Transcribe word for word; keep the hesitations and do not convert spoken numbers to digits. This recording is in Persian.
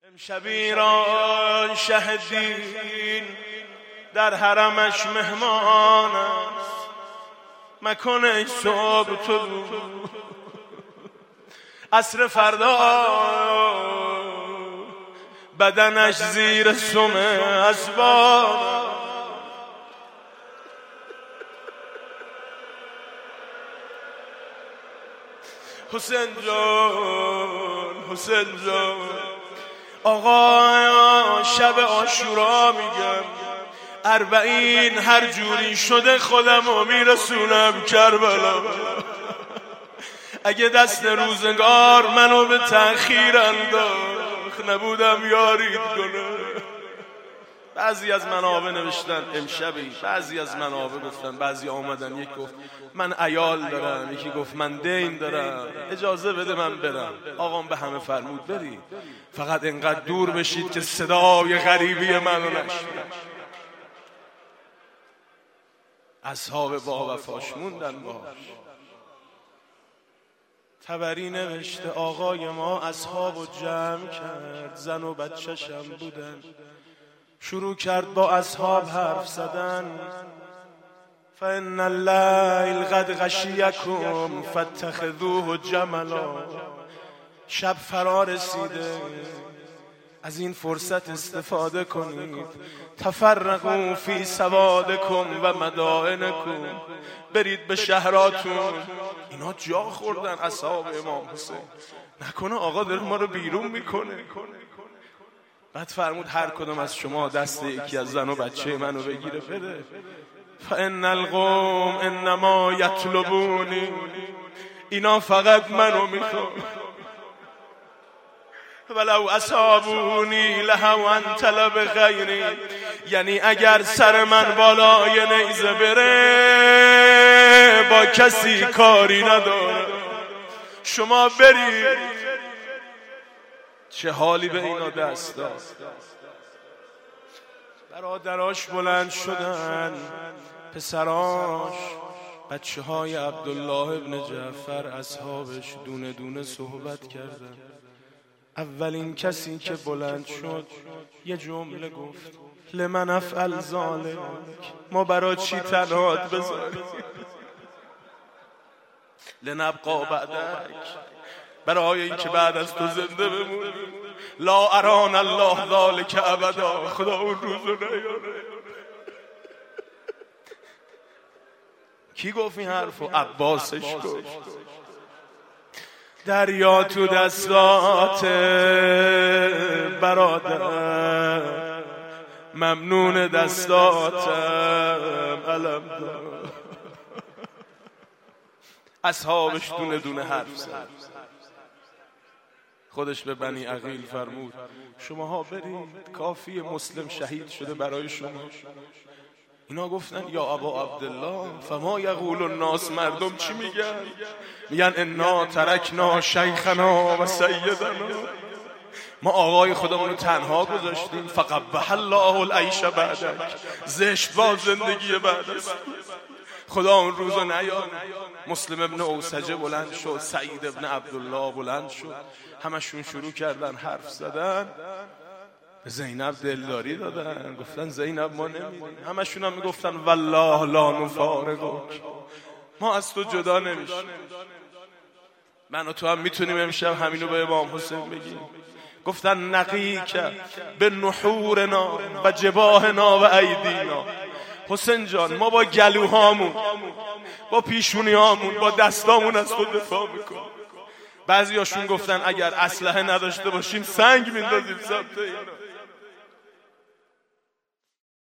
امشب ایران شهدین در حرمش مهمان است، مکن ای صبح طلوع عصر فردا بدنش زیر سم اسبان. حسین جان حسین جان آقا شب عاشورا میگم اربعین هر جوری شده خودمو میرسونم کربلا. اگه دست روزگار منو به تأخیر انداخت نبودم یارید کنه. بعضی از منابع نوشتن امشبی، بعضی از منابع گفتن، بعضی آمدن یک گفت من عیال دارم، یکی گفت من دین دارم، اجازه بده من برم. آقام به همه فرمود برید، فقط انقدر دور بشید که صدای غریبی منو نشنوید. اصحاب با وفاش موندن باش. طبری نوشته آقای ما اصحابو جمع کرد، زن و بچه‌شم بودن، شروع کرد با اصحاب حرف زدن. فإن الليل قد غشیکم فاتخذوه جملا. شب فرا رسیده، از این فرصت استفاده کنید. تفرقوا فی سوادکم و مدائنکم. برید به شهراتون. اینا جا خوردن اصحاب امام حسین، نکنه آقا داره ما رو بیرون میکنه. بعد فرمود هر کدوم از شما دست یکی از زن و بچه منو بگیره بده. فإن القوم انما یطلبونی. اینا فقط منو میخوان. ولو اصابونی لهوا طلب غیری. یعنی اگر سر من بالای نیزه بره با کسی کاری نداره. شما برید. چه حالی به اینا دست داد. برادراش بلند شدن، پسراش، بچه های عبدالله ابن جعفر، اصحابش دونه دونه صحبت کردن. اولین کسی که بلند شد یه جمله گفت لمن افعل ذلک. ما برای چی تنهات بذاریم؟ لنبقا بعدک. برای این که بعد از تو زنده بمونیم. لا اران الله ذلک ابدا. خدا اون روزو نیاره. کی گفت این حرفو؟ عباسش گفت. دریا تو دستات برادر، ممنون دستاتم علم دار. اصحابش دونه دونه حرف زد. خودش به بنی عقیل فرمود شماها برید، کافی مسلم شهید شده برای شما. اینا گفتن یا ابا عبدالله فما یقول الناس. مردم چی میگن؟ میگن انا ترکنا شیخنا و سیدنا. ما آقای خودمون رو تنها گذاشتیم. فقبح الله العیش بعدک. زشت با زندگی بعد است. خدا اون روزو نیاد. مسلم ابن اوسجه بلند شد، سعید ابن عبدالله بلند شد، همشون شروع کردن حرف زدن. زینب دلداری دادن، گفتن زینب ما نمیدیم. همشون هم میگفتن والله لا نفارقک. ما از تو جدا نمیشیم. من و تو هم میتونیم امشب همینو به امام حسین بگیم. گفتن نقیک به نحورنا و جباهنا و ایدینا. حسین جان ما با گلوهامون، با پیشونیامون، با دستامون از تو دفاع میکنیم. بعضی هاشون گفتن اگر اسلحه نداشته باشیم سنگ میندازیم سمت اینا.